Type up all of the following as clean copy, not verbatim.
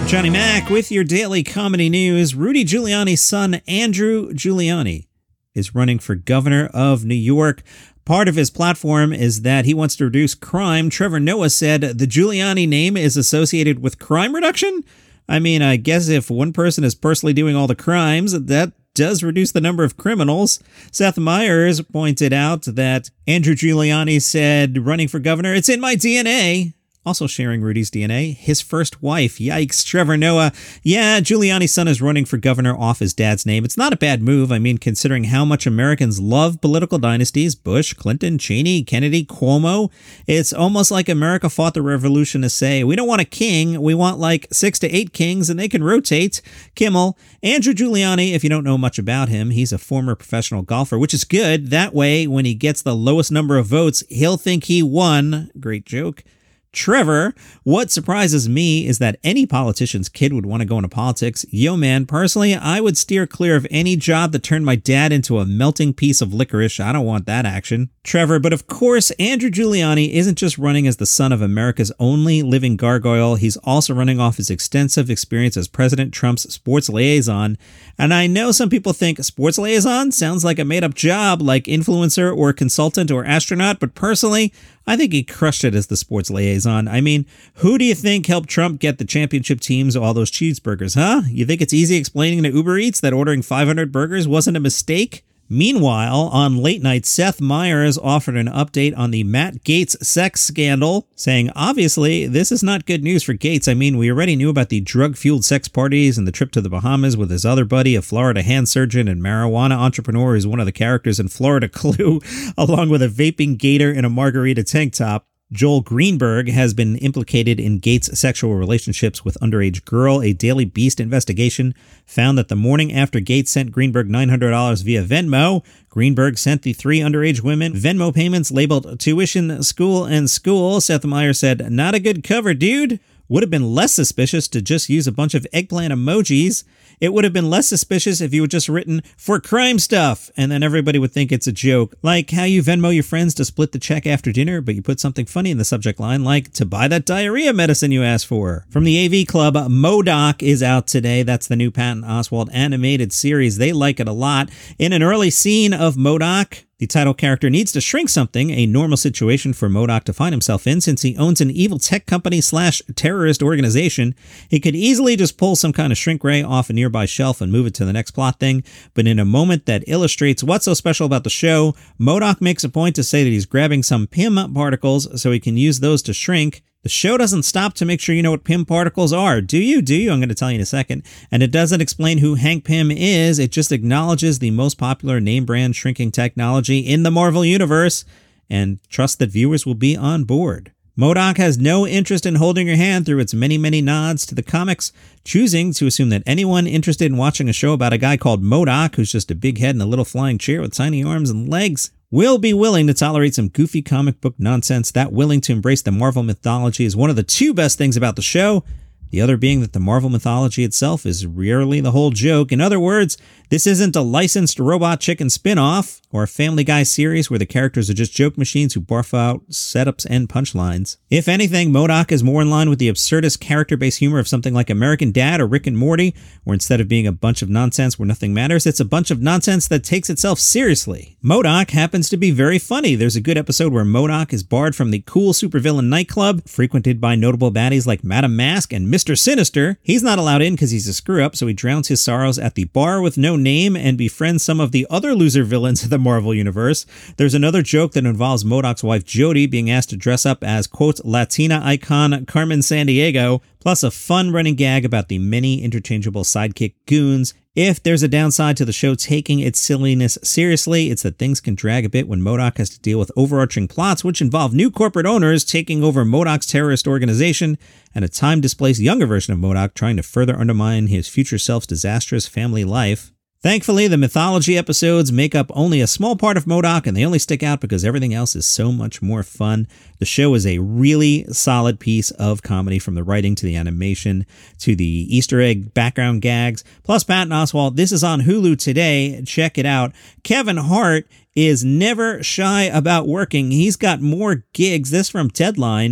Johnny Mac with your daily comedy news. Rudy Giuliani's son, Andrew Giuliani, is running for governor of New York. Part of his platform is that he wants to reduce crime. Trevor Noah said the Giuliani name is associated with crime reduction. I mean, I guess if one person is personally doing all the crimes, that does reduce the number of criminals. Seth Meyers pointed out that Andrew Giuliani said, running for governor, it's in my DNA. Also sharing Rudy's DNA, his first wife. Yikes, Trevor Noah. Yeah, Giuliani's son is running for governor off his dad's name. It's not a bad move. I mean, considering how much Americans love political dynasties, Bush, Clinton, Cheney, Kennedy, Cuomo, it's almost like America fought the revolution to say, we don't want a king, we want like 6 to 8 kings and they can rotate. Kimmel. Andrew Giuliani, if you don't know much about him, he's a former professional golfer, which is good. That way, when he gets the lowest number of votes, he'll think he won. Great joke. Trevor, what surprises me is that any politician's kid would want to go into politics. Yo, man, personally, I would steer clear of any job that turned my dad into a melting piece of licorice. I don't want that action. Trevor, but of course, Andrew Giuliani isn't just running as the son of America's only living gargoyle. He's also running off his extensive experience as President Trump's sports liaison. And I know some people think sports liaison sounds like a made-up job, like influencer or consultant or astronaut, but personally, I think he crushed it as the sports liaison. I mean, who do you think helped Trump get the championship teams all those cheeseburgers, huh? You think it's easy explaining to Uber Eats that ordering 500 burgers wasn't a mistake? Meanwhile, on late night, Seth Meyers offered an update on the Matt Gaetz sex scandal, saying, obviously, this is not good news for Gaetz. I mean, we already knew about the drug-fueled sex parties and the trip to the Bahamas with his other buddy, a Florida hand surgeon and marijuana entrepreneur who's one of the characters in Florida Clue, along with a vaping gator in a margarita tank top. Joel Greenberg has been implicated in Gaetz' sexual relationships with underage girl. A Daily Beast investigation found that the morning after Gaetz sent Greenberg $900 via Venmo, Greenberg sent the 3 underage women Venmo payments labeled tuition, school, and school. Seth Meyers said, not a good cover, dude. Would have been less suspicious to just use a bunch of eggplant emojis. It would have been less suspicious if you had just written, for crime stuff, and then everybody would think it's a joke. Like how you Venmo your friends to split the check after dinner, but you put something funny in the subject line, like to buy that diarrhea medicine you asked for. From the AV Club, MODOK is out today. That's the new Patton Oswalt animated series. They like it a lot. In an early scene of MODOK, the title character needs to shrink something, a normal situation for MODOK to find himself in since he owns an evil tech company / terrorist organization. He could easily just pull some kind of shrink ray off a nearby shelf and move it to the next plot thing, but in a moment that illustrates what's so special about the show, MODOK makes a point to say that he's grabbing some PIM particles so he can use those to shrink. The show doesn't stop to make sure you know what PIM particles are. Do you? I'm going to tell you in a second. And it doesn't explain who Hank Pym is. It just acknowledges the most popular name brand shrinking technology in the Marvel Universe and trusts that viewers will be on board. MODOK has no interest in holding your hand through its many, many nods to the comics, choosing to assume that anyone interested in watching a show about a guy called MODOK, who's just a big head and a little flying chair with tiny arms and legs, will be willing to tolerate some goofy comic book nonsense. That willing to embrace the Marvel mythology is one of the 2 best things about the show. The other being that the Marvel mythology itself is rarely the whole joke. In other words, this isn't a licensed Robot Chicken spin-off or a Family Guy series where the characters are just joke machines who barf out setups and punchlines. If anything, MODOK is more in line with the absurdist character-based humor of something like American Dad or Rick and Morty, where instead of being a bunch of nonsense where nothing matters, it's a bunch of nonsense that takes itself seriously. MODOK happens to be very funny. There's a good episode where MODOK is barred from the cool supervillain nightclub, frequented by notable baddies like Madame Mask and Mr. Sinister. He's not allowed in because he's a screw-up, so he drowns his sorrows at the bar with no name and befriends some of the other loser villains of the Marvel Universe. There's another joke that involves MODOK's wife Jody being asked to dress up as, quote, Latina icon Carmen Sandiego, plus a fun running gag about the many interchangeable sidekick goons. If there's a downside to the show taking its silliness seriously, it's that things can drag a bit when MODOK has to deal with overarching plots which involve new corporate owners taking over MODOK's terrorist organization and a time-displaced younger version of MODOK trying to further undermine his future self's disastrous family life. Thankfully, the mythology episodes make up only a small part of MODOK, and they only stick out because everything else is so much more fun. The show is a really solid piece of comedy, from the writing to the animation to the Easter egg background gags. Plus, Patton Oswalt, this is on Hulu today. Check it out. Kevin Hart is never shy about working. He's got more gigs. This from Deadline.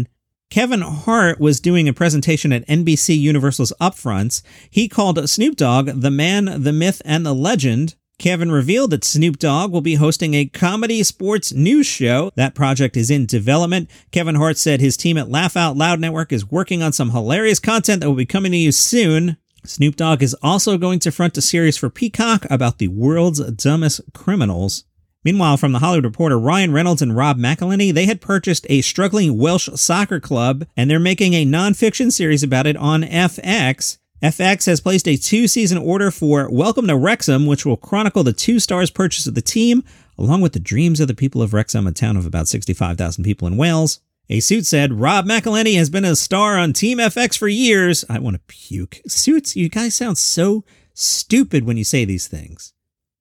Kevin Hart was doing a presentation at NBC Universal's Upfronts. He called Snoop Dogg the man, the myth, and the legend. Kevin revealed that Snoop Dogg will be hosting a comedy sports news show. That project is in development. Kevin Hart said his team at Laugh Out Loud Network is working on some hilarious content that will be coming to you soon. Snoop Dogg is also going to front a series for Peacock about the world's dumbest criminals. Meanwhile, from The Hollywood Reporter, Ryan Reynolds and Rob McElhenney, they had purchased a struggling Welsh soccer club, and they're making a non-fiction series about it on FX. FX has placed a 2-season order for Welcome to Wrexham, which will chronicle the 2 stars' purchase of the team, along with the dreams of the people of Wrexham, a town of about 65,000 people in Wales. A Suit said, Rob McElhenney has been a star on Team FX for years. I want to puke. Suits, you guys sound so stupid when you say these things.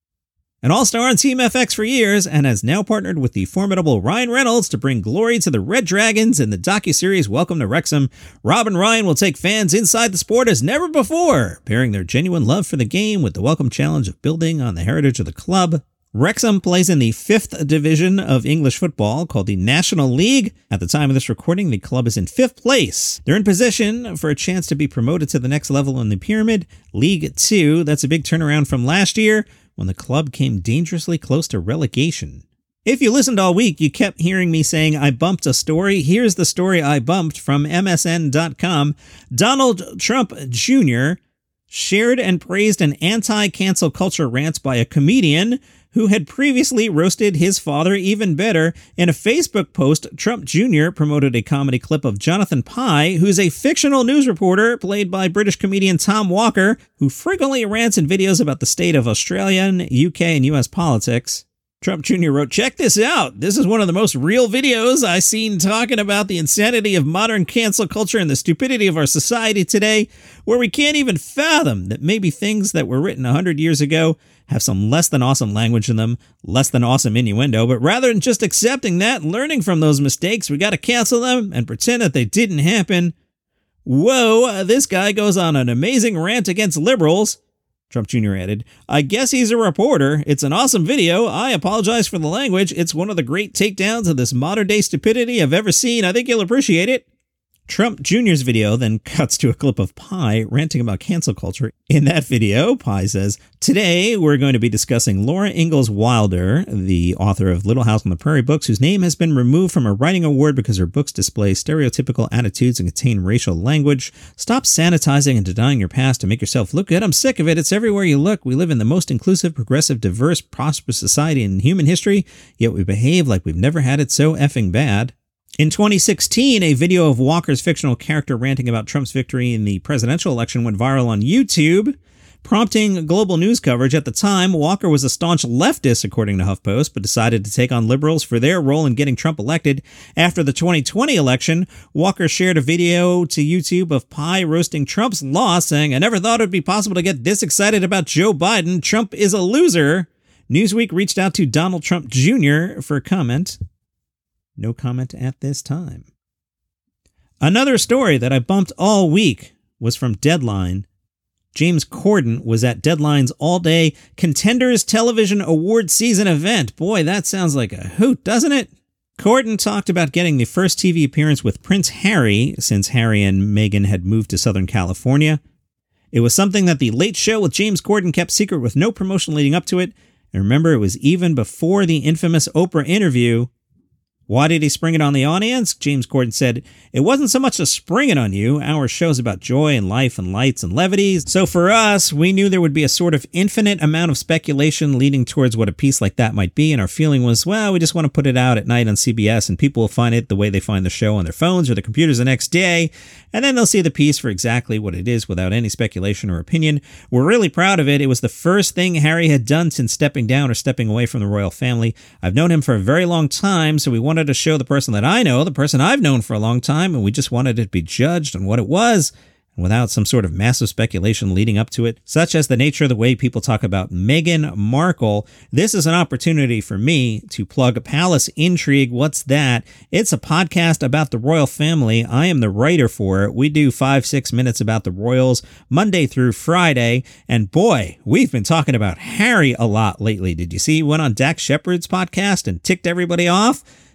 An all-star on Team FX for years, and has now partnered with the formidable Ryan Reynolds to bring glory to the Red Dragons in the docuseries Welcome to Wrexham. Rob and Ryan will take fans inside the sport as never before, pairing their genuine love for the game with the welcome challenge of building on the heritage of the club. Wrexham plays in the 5th division of English football, called the National League. At the time of this recording, the club is in 5th place. They're in position for a chance to be promoted to the next level in the pyramid, League 2. That's a big turnaround from last year, when the club came dangerously close to relegation. If you listened all week, you kept hearing me saying I bumped a story. Here's the story I bumped from MSN.com. Donald Trump Jr. shared and praised an anti-cancel culture rant by a comedian who had previously roasted his father even better. In a Facebook post, Trump Jr. promoted a comedy clip of Jonathan Pie, who's a fictional news reporter played by British comedian Tom Walker, who frequently rants in videos about the state of Australian, UK, and US politics. Trump Jr. wrote, "Check this out. This is one of the most real videos I've seen talking about the insanity of modern cancel culture and the stupidity of our society today, where we can't even fathom that maybe things that were written 100 years ago have some less than awesome language in them, less than awesome innuendo, but rather than just accepting that and learning from those mistakes, we got to cancel them and pretend that they didn't happen." Whoa, this guy goes on an amazing rant against liberals. Trump Jr. added, "I guess he's a reporter. It's an awesome video. I apologize for the language. It's one of the great takedowns of this modern-day stupidity I've ever seen. I think you'll appreciate it." Trump Jr.'s video then cuts to a clip of Pie ranting about cancel culture. In that video, Pie says, "Today, we're going to be discussing Laura Ingalls Wilder, the author of Little House on the Prairie books, whose name has been removed from a writing award because her books display stereotypical attitudes and contain racial language. Stop sanitizing and denying your past to make yourself look good. I'm sick of it. It's everywhere you look. We live in the most inclusive, progressive, diverse, prosperous society in human history, yet we behave like we've never had it so effing bad." In 2016, a video of Walker's fictional character ranting about Trump's victory in the presidential election went viral on YouTube, prompting global news coverage. At the time, Walker was a staunch leftist, according to HuffPost, but decided to take on liberals for their role in getting Trump elected. After the 2020 election, Walker shared a video to YouTube of Pie roasting Trump's loss, saying, "I never thought it would be possible to get this excited about Joe Biden. Trump is a loser." Newsweek reached out to Donald Trump Jr. for comment. No comment at this time. Another story that I bumped all week was from Deadline. James Corden was at Deadline's all-day Contenders Television Award Season event. Boy, that sounds like a hoot, doesn't it? Corden talked about getting the first TV appearance with Prince Harry, since Harry and Meghan had moved to Southern California. It was something that The Late Show with James Corden kept secret with no promotion leading up to it. And remember, it was even before the infamous Oprah interview. Why did he spring it on the audience? James Corden said, "It wasn't so much to spring it on you. Our show's about joy and life and lights and levities. So for us, we knew there would be a sort of infinite amount of speculation leading towards what a piece like that might be. And our feeling was, well, we just want to put it out at night on CBS and people will find it the way they find the show on their phones or their computers the next day. And then they'll see the piece for exactly what it is without any speculation or opinion. We're really proud of it. It was the first thing Harry had done since stepping down or stepping away from the royal family. I've known him for a very long time, so we wanted to show the person that I know, the person I've known for a long time, and we just wanted it to be judged on what it was, and without some sort of massive speculation leading up to it, such as the nature of the way people talk about Meghan Markle. This is an opportunity for me to plug Palace Intrigue. What's that? It's a podcast about the royal family. I am the writer for it. We do 5-6 minutes about the royals Monday through Friday, and boy, we've been talking about Harry a lot lately. Did you see he went on Dax Shepard's podcast and ticked everybody off?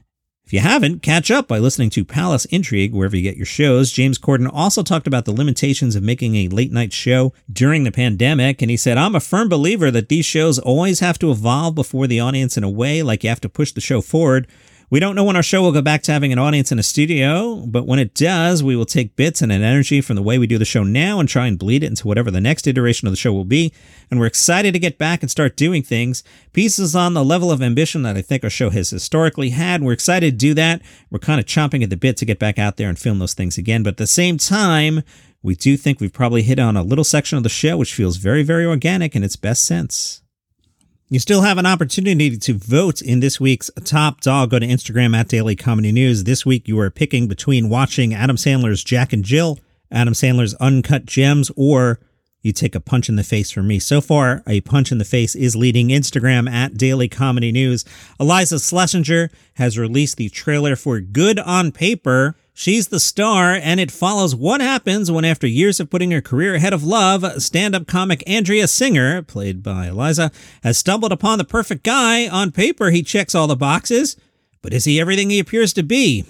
If you haven't, catch up by listening to Palace Intrigue wherever you get your shows. James Corden also talked about the limitations of making a late-night show during the pandemic, and he said, I'm a firm believer that these shows always have to evolve before the audience in a way, like you have to push the show forward. We don't know when our show will go back to having an audience in a studio, but when it does, we will take bits and an energy from the way we do the show now and try and bleed it into whatever the next iteration of the show will be. And we're excited to get back and start doing things. Pieces on the level of ambition that I think our show has historically had. We're excited to do that. We're kind of chomping at the bit to get back out there and film those things again. But at the same time, we do think we've probably hit on a little section of the show which feels very, very organic in its best sense. You still have an opportunity to vote in this week's Top Dog. Go to Instagram at Daily Comedy News. This week you are picking between watching Adam Sandler's Jack and Jill, Adam Sandler's Uncut Gems, or you take a punch in the face from me. So far, a punch in the face is leading Instagram at Daily Comedy News. Iliza Shlesinger has released the trailer for Good on Paper. She's the star, and it follows what happens when, after years of putting her career ahead of love, stand-up comic Andrea Singer, played by Iliza, has stumbled upon the perfect guy. On paper, he checks all the boxes, but is he everything he appears to be?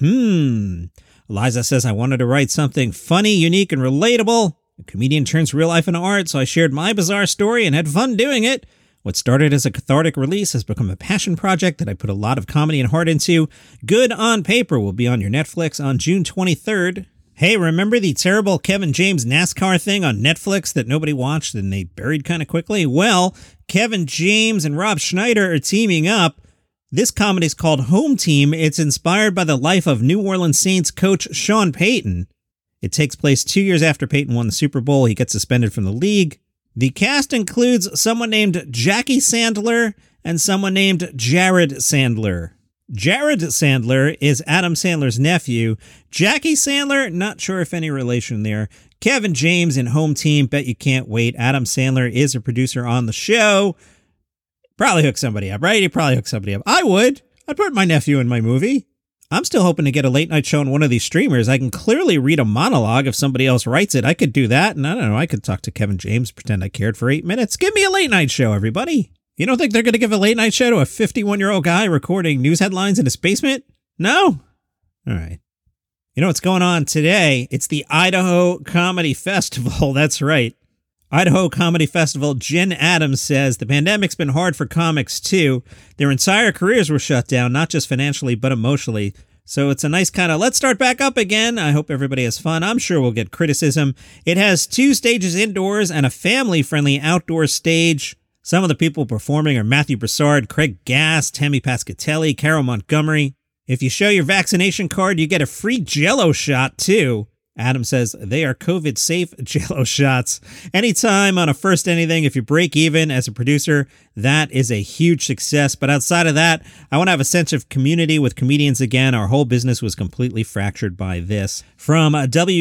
Iliza says, I wanted to write something funny, unique, and relatable. A comedian turns real life into art, so I shared my bizarre story and had fun doing it. What started as a cathartic release has become a passion project that I put a lot of comedy and heart into. Good on Paper will be on your Netflix on June 23rd. Hey, remember the terrible Kevin James NASCAR thing on Netflix that nobody watched and they buried kind of quickly? Well, Kevin James and Rob Schneider are teaming up. This comedy is called Home Team. It's inspired by the life of New Orleans Saints coach Sean Payton. It takes place 2 years after Payton won the Super Bowl. He gets suspended from the league. The cast includes someone named Jackie Sandler and someone named Jared Sandler. Jared Sandler is Adam Sandler's nephew. Jackie Sandler, not sure if any relation there. Kevin James in Home Team, bet you can't wait. Adam Sandler is a producer on the show. Probably hook somebody up, right? He'd probably hook somebody up. I would. I'd put my nephew in my movie. I'm still hoping to get a late night show on one of these streamers. I can clearly read a monologue if somebody else writes it. I could do that, and I don't know, I could talk to Kevin James, pretend I cared for 8 minutes. Give me a late night show, everybody. You don't think they're going to give a late night show to a 51-year-old guy recording news headlines in his basement? No? All right. You know what's going on today? It's the Idaho Comedy Festival. That's right. Idaho Comedy Festival. Jen Adams says the pandemic's been hard for comics too. Their entire careers were shut down, not just financially, but emotionally. So it's a nice kind of let's start back up again. I hope everybody has fun. I'm sure we'll get criticism. It has 2 stages indoors and a family-friendly outdoor stage. Some of the people performing are Matthew Broussard, Craig Gass, Tammy Pascatelli, Carol Montgomery. If you show your vaccination card, you get a free Jell-O shot too. Adam says they are COVID-safe Jell-O shots. Anytime on a first anything, if you break even as a producer, that is a huge success. But outside of that, I want to have a sense of community with comedians again. Our whole business was completely fractured by this. From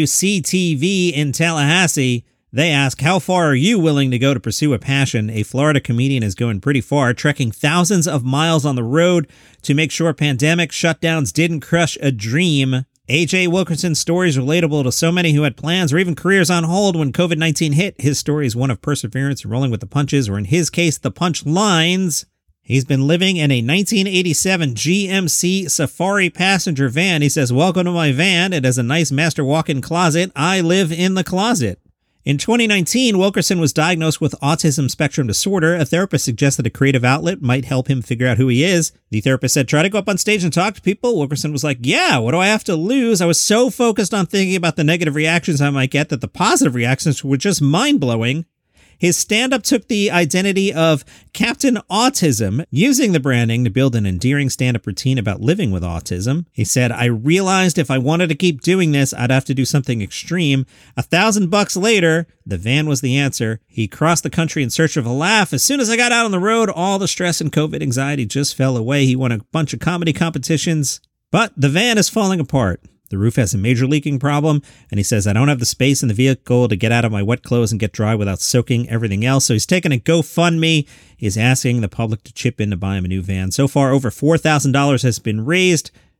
WCTV in Tallahassee, they ask, how far are you willing to go to pursue a passion? A Florida comedian is going pretty far, trekking thousands of miles on the road to make sure pandemic shutdowns didn't crush a dream. A.J. Wilkerson's story is relatable to so many who had plans or even careers on hold when COVID-19 hit. His story is one of perseverance and rolling with the punches, or in his case, the punch lines. He's been living in a 1987 GMC Safari passenger van. He says, welcome to my van. It has a nice master walk-in closet. I live in the closet. In 2019, Wilkerson was diagnosed with autism spectrum disorder. A therapist suggested a creative outlet might help him figure out who he is. The therapist said, try to go up on stage and talk to people. Wilkerson was like, yeah, what do I have to lose? I was so focused on thinking about the negative reactions I might get that the positive reactions were just mind-blowing. His stand-up took the identity of Captain Autism, using the branding to build an endearing stand-up routine about living with autism. He said, I realized if I wanted to keep doing this, I'd have to do something extreme. $1,000 later, the van was the answer. He crossed the country in search of a laugh. As soon as I got out on the road, all the stress and COVID anxiety just fell away. He won a bunch of comedy competitions, but the van is falling apart. The roof has a major leaking problem, and he says, I don't have the space in the vehicle to get out of my wet clothes and get dry without soaking everything else. So he's taking a GoFundMe. He's asking the public to chip in to buy him a new van. So far, over $4,000 has been raised.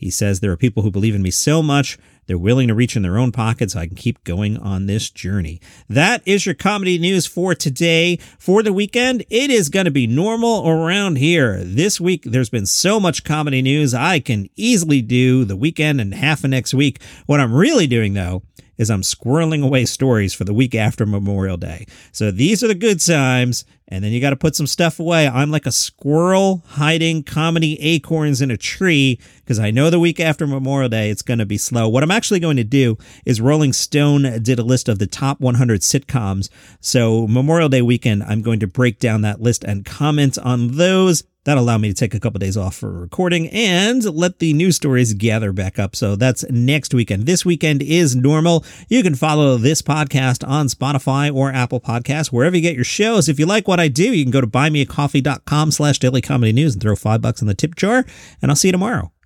He says, there are people who believe in me so much, they're willing to reach in their own pockets so I can keep going on this journey. That is your comedy news for today. For the weekend, it is going to be normal around here. This week, there's been so much comedy news, I can easily do the weekend and half of next week. What I'm really doing, though, is I'm squirreling away stories for the week after Memorial Day. So these are the good times, and then you got to put some stuff away. I'm like a squirrel hiding comedy acorns in a tree because I know the week after Memorial Day it's going to be slow. What I'm actually going to do is Rolling Stone did a list of the top 100 sitcoms. So Memorial Day weekend, I'm going to break down that list and comment on those. That'll allow me to take a couple days off for recording and let the news stories gather back up. So that's next weekend. This weekend is normal. You can follow this podcast on Spotify or Apple Podcasts, wherever you get your shows. If you like what I do, you can go to buymeacoffee.com/dailycomedynews and throw $5 in the tip jar, and I'll see you tomorrow.